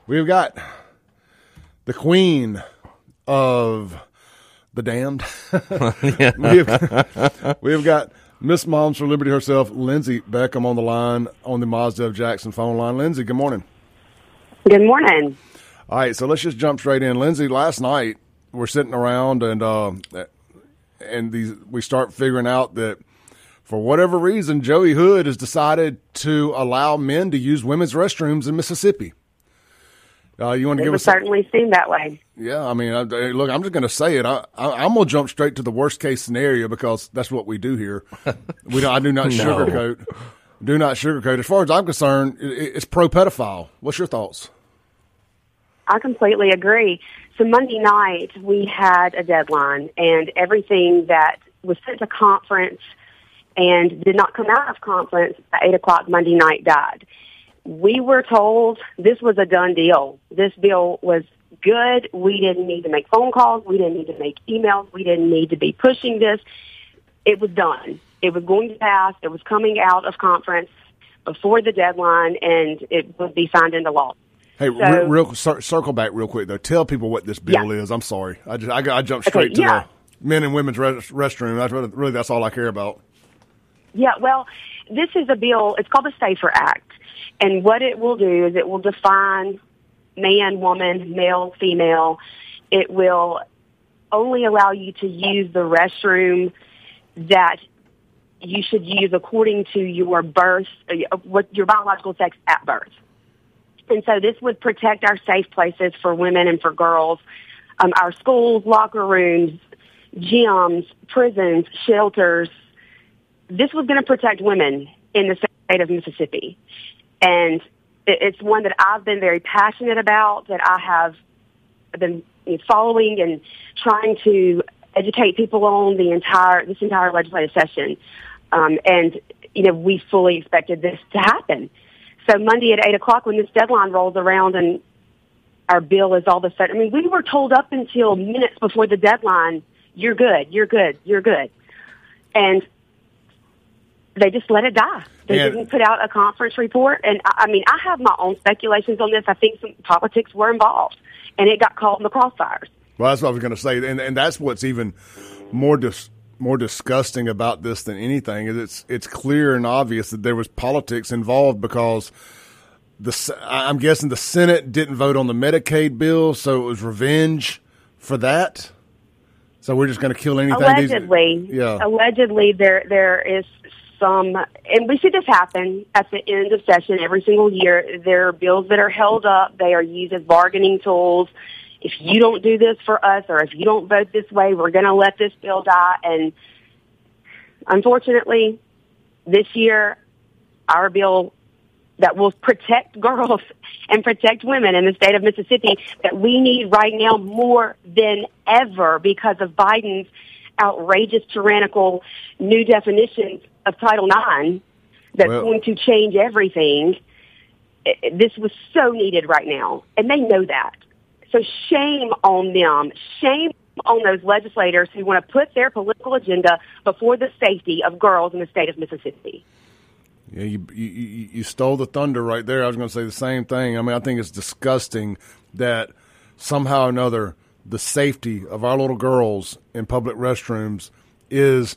We've got the queen of the damned. we've got Miss Moms for Liberty herself, Lindsay Beckham, on the line on the Mazda of Jackson phone line. Lindsay, good morning. Good morning. All right, so let's just jump straight in. Lindsay, last night we're sitting around and we start figuring out that for whatever reason, Joey Hood has decided to allow men to use women's restrooms in Mississippi. You want to give us? It certainly seemed that way. Yeah, I mean, look, I'm just going to say it. I'm going to jump straight to the worst case scenario because that's what we do here. I do not sugarcoat. Do not sugarcoat. As far as I'm concerned, it's pro-pedophile. What's your thoughts? I completely agree. So Monday night we had a deadline, and everything that was sent to conference and did not come out of conference at 8 o'clock Monday night died. We were told this was a done deal. This bill was good. We didn't need to make phone calls. We didn't need to make emails. We didn't need to be pushing this. It was done. It was going to pass. It was coming out of conference before the deadline, and it would be signed into law. Hey, circle back real quick, though. Tell people what this bill is. I'm sorry. I jumped straight to the men and women's restroom. That's all I care about. Yeah, well, this is a bill. It's called the SAFER Act. And what it will do is it will define man, woman, male, female. It will only allow you to use the restroom that you should use according to your birth, your biological sex at birth. And so this would protect our safe places for women and for girls, our schools, locker rooms, gyms, prisons, shelters. This was going to protect women in the state of Mississippi. And it's one that I've been very passionate about, that I have been following and trying to educate people on this entire legislative session. And, we fully expected this to happen. So Monday at 8 o'clock when this deadline rolls around and our bill is all of a sudden, we were told up until minutes before the deadline, you're good, you're good, you're good. And they just let it die. They didn't put out a conference report. And, I have my own speculations on this. I think some politics were involved, and it got caught in the crossfires. Well, that's what I was going to say. And that's what's even more disgusting about this than anything is it's clear and obvious that there was politics involved because I'm guessing the Senate didn't vote on the Medicaid bill, so it was revenge for that. So we're just going to kill anything. Allegedly, there is some, and we see this happen at the end of session every single year. There are bills that are held up. They are used as bargaining tools. If you don't do this for us, or if you don't vote this way, we're going to let this bill die. And unfortunately, this year, our bill that will protect girls and protect women in the state of Mississippi that we need right now more than ever because of Biden's outrageous, tyrannical new definitions of Title IX that's going to change everything. This was so needed right now, and they know that. So shame on them. Shame on those legislators who want to put their political agenda before the safety of girls in the state of Mississippi. Yeah, you stole the thunder right there. I was going to say the same thing. I think it's disgusting that somehow or another the safety of our little girls in public restrooms is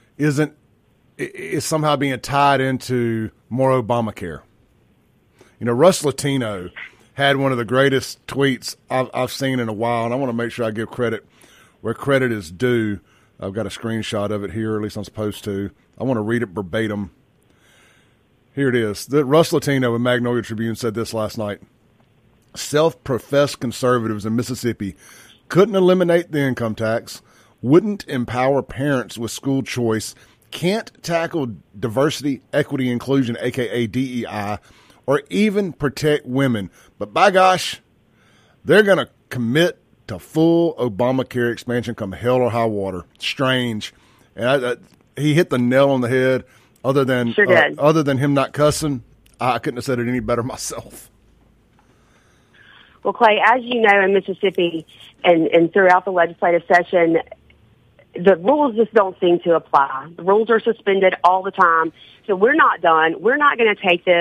somehow being tied into more Obamacare. Russ Latino had one of the greatest tweets I've seen in a while, and I want to make sure I give credit where credit is due. I've got a screenshot of it here, or at least I'm supposed to. I want to read it verbatim. Here it is. Russ Latino in Magnolia Tribune said this last night. Self-professed conservatives in Mississippi couldn't eliminate the income tax, wouldn't empower parents with school choice, can't tackle diversity, equity, inclusion, a.k.a. DEI, or even protect women. But by gosh, they're going to commit to full Obamacare expansion come hell or high water. Strange. And he hit the nail on the head. Other than him not cussing, I couldn't have said it any better myself. Well, Clay, as you know, in Mississippi and throughout the legislative session, the rules just don't seem to apply. The rules are suspended all the time. So we're not done. We're not going to take this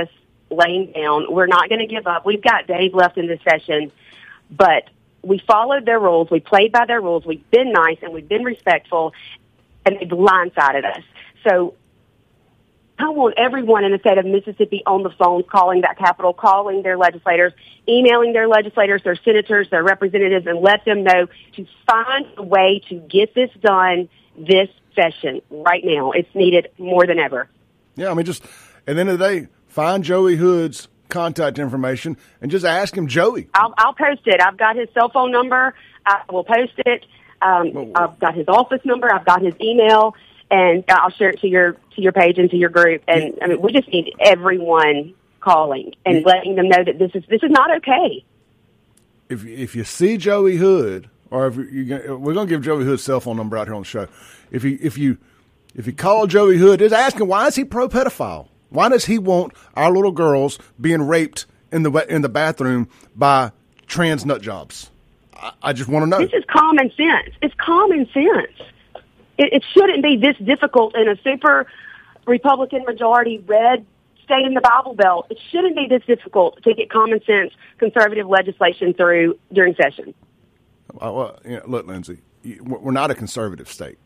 laying down. We're not going to give up. We've got days left in this session, but we followed their rules. We played by their rules. We've been nice and we've been respectful, and they've blindsided us. So I want everyone in the state of Mississippi on the phones, calling that Capitol, calling their legislators, emailing their legislators, their senators, their representatives, and let them know to find a way to get this done this session right now. It's needed more than ever. Yeah, I mean, just at the end of the day, find Joey Hood's contact information and just ask him, Joey. I'll post it. I've got his cell phone number. I will post it. I've got his office number. I've got his email. And I'll share it to your page and to your group. And I mean, we just need everyone calling and letting them know that this is not okay. If you see Joey Hood, or if we're going to give Joey Hood's cell phone number out here on the show. If you call Joey Hood, just ask him, why is he pro pedophile? Why does he want our little girls being raped in the bathroom by trans nut jobs? I just want to know. This is common sense. It's common sense. It shouldn't be this difficult in a super Republican majority red state in the Bible Belt. It shouldn't be this difficult to get common sense conservative legislation through during session. Well, look, Lindsay, we're not a conservative state.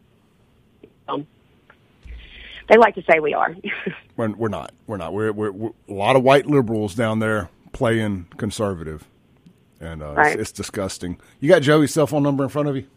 They like to say we are. We're not. We're not. We're a lot of white liberals down there playing conservative, and right. It's disgusting. You got Joey's cell phone number in front of you?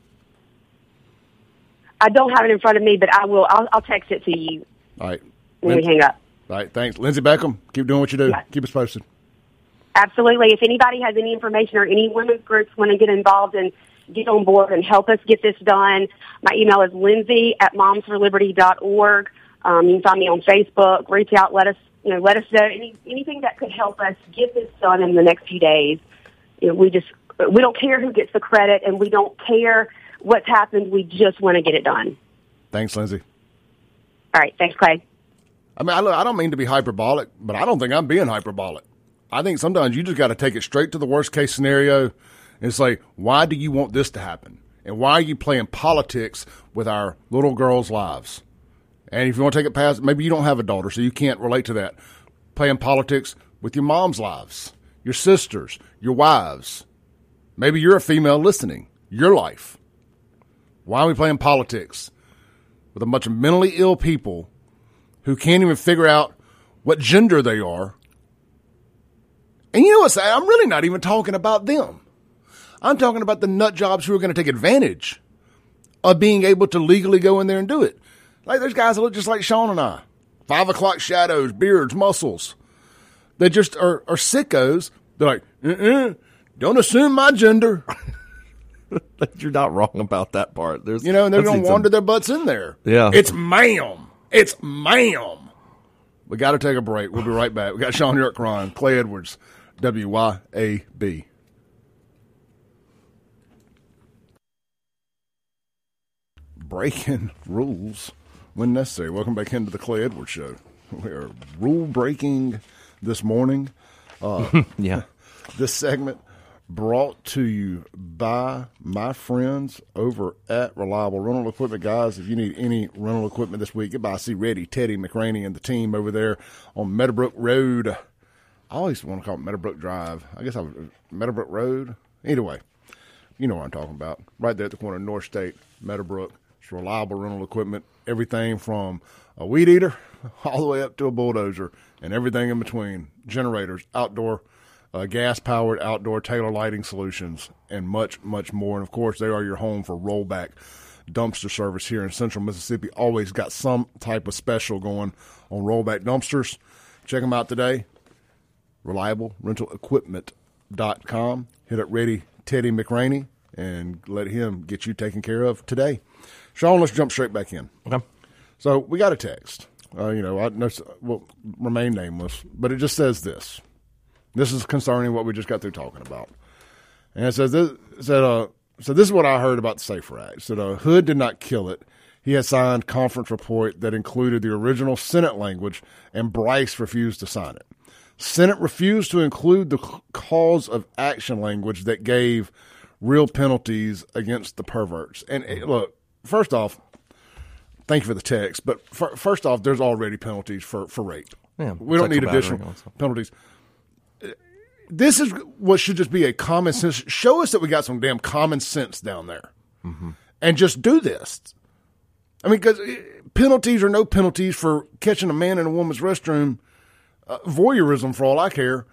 I don't have it in front of me, but I will. I'll text it to you. All right. When we hang up. All right. Thanks, Lindsay Beckham. Keep doing what you do. Yeah. Keep us posted. Absolutely. If anybody has any information or any women's groups want to get involved and get on board and help us get this done, my email is lindsay@momsforliberty.org. You can find me on Facebook. Reach out. Let us know anything that could help us get this done in the next few days. We don't care who gets the credit, and we don't care what's happened. We just want to get it done. Thanks, Lindsay. All right. Thanks, Clay. I mean, I don't mean to be hyperbolic, but I don't think I'm being hyperbolic. I think sometimes you just got to take it straight to the worst case scenario and say, why do you want this to happen? And why are you playing politics with our little girls' lives? And if you want to take it past, maybe you don't have a daughter, so you can't relate to that. Playing politics with your mom's lives, your sisters, your wives. Maybe you're a female listening, your life. Why are we playing politics with a bunch of mentally ill people who can't even figure out what gender they are? And you know what, I'm really not even talking about them. I'm talking about the nut jobs who are going to take advantage of being able to legally go in there and do it. Like there's guys that look just like Sean and I. 5 o'clock shadows, beards, muscles. They just are sickos. They're like, don't assume my gender. You're not wrong about that part. And they're going to wander their butts in there. Yeah. It's ma'am. It's ma'am. We got to take a break. We'll be right back. We got Sean York Ron, Clay Edwards, WYAB. Breaking rules when necessary. Welcome back into the Clay Edwards Show. We are rule breaking this morning. Yeah. This segment brought to you by my friends over at Reliable Rental Equipment. Guys, if you need any rental equipment this week, get by see Reddy, Teddy McRaney, and the team over there on Meadowbrook Road. I always want to call it Meadowbrook Drive. I guess Meadowbrook Road. Either way, you know what I'm talking about. Right there at the corner of North State, Meadowbrook. It's Reliable Rental Equipment. Everything from a weed eater all the way up to a bulldozer and everything in between. Generators, outdoor gas-powered outdoor Taylor lighting solutions, and much, much more. And, of course, they are your home for rollback dumpster service here in Central Mississippi. Always got some type of special going on rollback dumpsters. Check them out today. ReliableRentalEquipment.com. Hit up Reddy Teddy McRaney and let him get you taken care of today. Sean, let's jump straight back in. Okay. So we got a text. I will remain nameless, but it just says this. This is concerning what we just got through talking about. And it says this, so this is what I heard about the SAFER Act. It said Hood did not kill it. He had signed conference report that included the original Senate language, and Bryce refused to sign it. Senate refused to include the cause of action language that gave real penalties against the perverts. And look, first off, thank you for the text, but first off, there's already penalties for rape. Yeah, we don't need sexual additional battery also. penalties. This is what should just be a common sense. Show us that we got some damn common sense down there, and just do this. I mean, because penalties or no penalties for catching a man in a woman's restroom, voyeurism for all I care.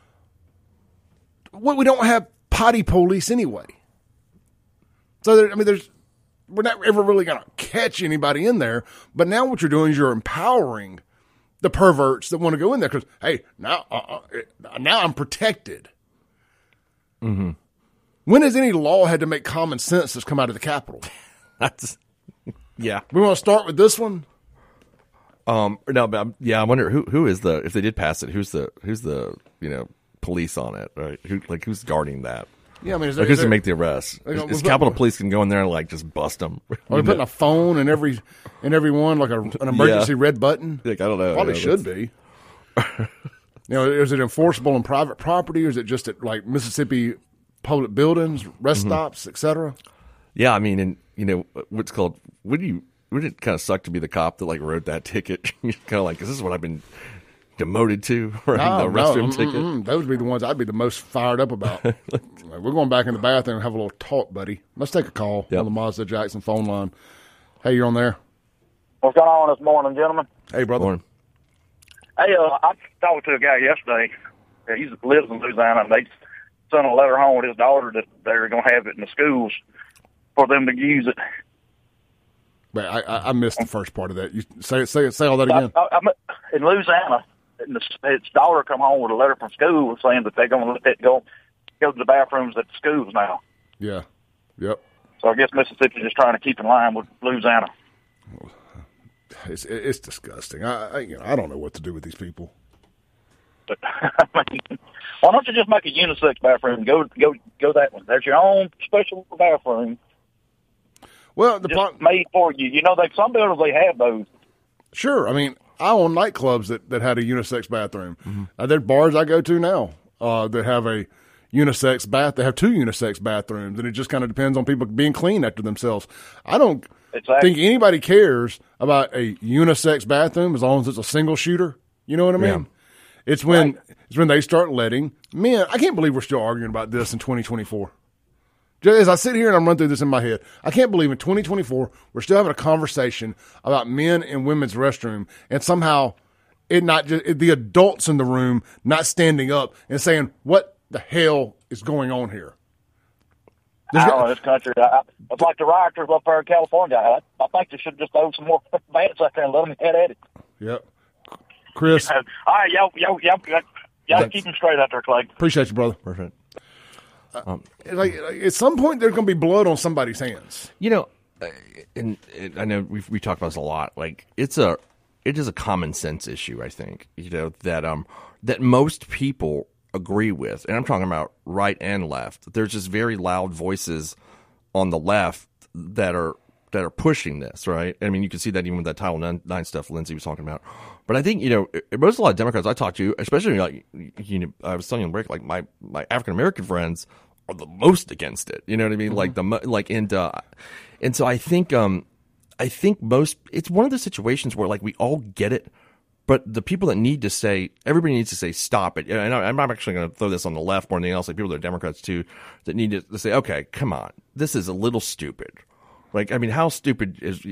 We don't have potty police anyway. So, we're not ever really going to catch anybody in there. But now what you're doing is you're empowering the perverts that want to go in there because, hey, now I'm protected. Mm-hmm. When has any law had to make common sense that's come out of the Capitol? Yeah. We want to start with this one? No, but I wonder who is if they did pass it, who's the police on it, right? Who's guarding that? Yeah, I mean, who's going to make the arrest? Is Capitol Police can go in there and just bust them? Are we putting a phone in every one, like an emergency red button? I don't know. Probably should be. Is it enforceable in private property, or is it just at like Mississippi public buildings, rest stops, etc.? Yeah, I mean, and what's called? Wouldn't it kind of suck to be the cop that wrote that ticket? You're kind of like, is this what I've been demoted to? Right? The restroom ticket. Those would be the ones I'd be the most fired up about. We're going back in the bathroom and have a little talk, buddy. Let's take a call on the Mazda Jackson phone line. Hey, you're on there. What's going on this morning, gentlemen? Hey, brother. Morning. Hey, I talked to a guy yesterday. He lives in Louisiana, and they sent a letter home with his daughter that they're going to have it in the schools for them to use it. But I missed the first part of that. You say all that again. I'm in Louisiana, and his daughter come home with a letter from school saying that they're going to let that go to the bathrooms at the schools now. Yeah. Yep. So I guess Mississippi's just trying to keep in line with Louisiana. It's disgusting. I don't know what to do with these people. But, why don't you just make a unisex bathroom? Go that one. There's your own special bathroom. Well, made for you. Some buildings they have those. Sure. I mean, I own nightclubs that had a unisex bathroom. Mm-hmm. There are bars I go to now that have a unisex bath. They have 2 unisex bathrooms, and it just kind of depends on people being clean after themselves. I don't think anybody cares about a unisex bathroom as long as it's a single shooter. You know what I mean? Yeah. It's when they start letting men. I can't believe we're still arguing about this in 2024. As I sit here and I'm running through this in my head, I can't believe in 2024 we're still having a conversation about men in women's restroom, and somehow the adults in the room not standing up and saying, "What the hell is going on here?" In this country, it's like the rioters up there in California. I think they should just throw some more bats out there and let them head at it. Yep. Chris. All right, y'all keep them straight out there, Clay. Appreciate you, brother. Perfect. At some point, there's going to be blood on somebody's hands. And I know we talked about this a lot. It is a common sense issue. I think that most people agree with, and I'm talking about right and left. There's just very loud voices on the left that are pushing this, right? I mean, you can see that even with that Title IX stuff Lindsay was talking about. But I think most a lot of Democrats I talk to, especially I was telling you on break, my African American friends are the most against it. You know what I mean? Mm-hmm. And so I think most it's one of the situations where we all get it, but the people that everybody needs to say stop it. And I'm actually going to throw this on the left more than anything else. People that are Democrats too that need to say, okay, come on, this is a little stupid. How stupid is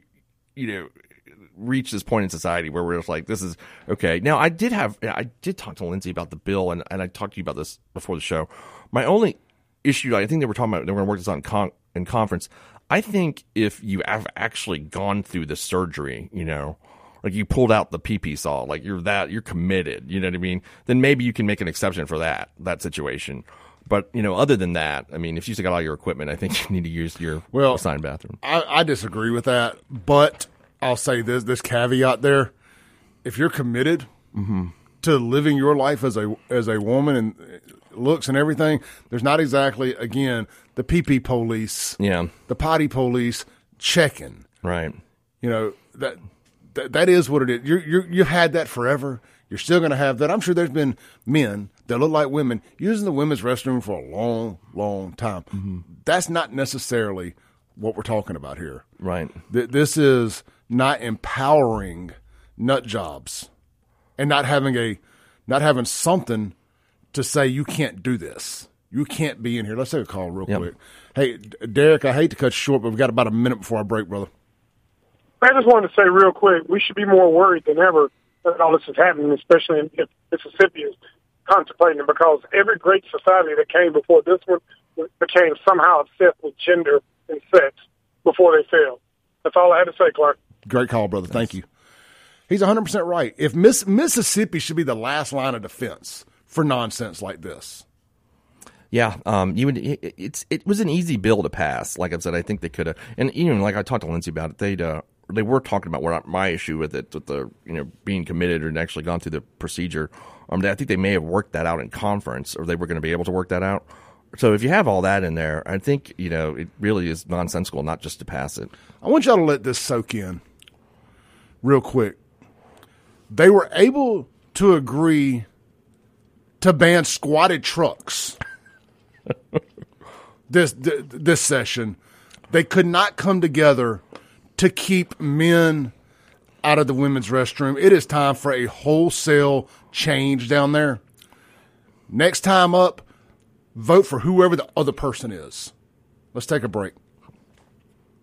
reach this point in society where we're just like, this is okay. Now, I did talk to Lindsay about the bill, and I talked to you about this before the show. My only issue, I think they were talking about, they were going to work this out in conference. I think if you have actually gone through the surgery, you pulled out the pee saw, you're committed, you know what I mean? Then maybe you can make an exception for that situation. But, other than that, I mean, if you still got all your equipment, I think you need to use your assigned bathroom. I disagree with that, but I'll say this caveat there. If you're committed to living your life as a woman and looks and everything, there's not exactly, again, the pee police, the potty police checking. Right. That is what it is. You've had that forever. You're still going to have that. I'm sure there's been men that look like women using the women's restroom for a long, long time. Mm-hmm. That's not necessarily what we're talking about here. Right. This is not empowering nut jobs and not having something to say you can't do this. You can't be in here. Let's take a call real quick. Hey, Derek, I hate to cut you short, but we've got about a minute before our break, brother. I just wanted to say real quick, we should be more worried than ever that all this is happening, especially if Mississippi is contemplating, because every great society that came before this one became somehow obsessed with gender and sex before they fell. That's all I had to say, Clark. Great call, brother. Thank you. He's 100% right. If Mississippi should be the last line of defense for nonsense like this. Yeah, it was an easy bill to pass. Like I said, I think they could have, and even like I talked to Lindsey about it, they were talking about what my issue with it, with the being committed and actually gone through the procedure. I think they may have worked that out in conference, or they were going to be able to work that out. So if you have all that in there, I think it really is nonsensical not just to pass it. I want y'all to let this soak in real quick. They were able to agree to ban squatted trucks. This session, they could not come together to keep men out of the women's restroom. It is time for a wholesale change down there. Next time up, vote for whoever the other person is. Let's take a break.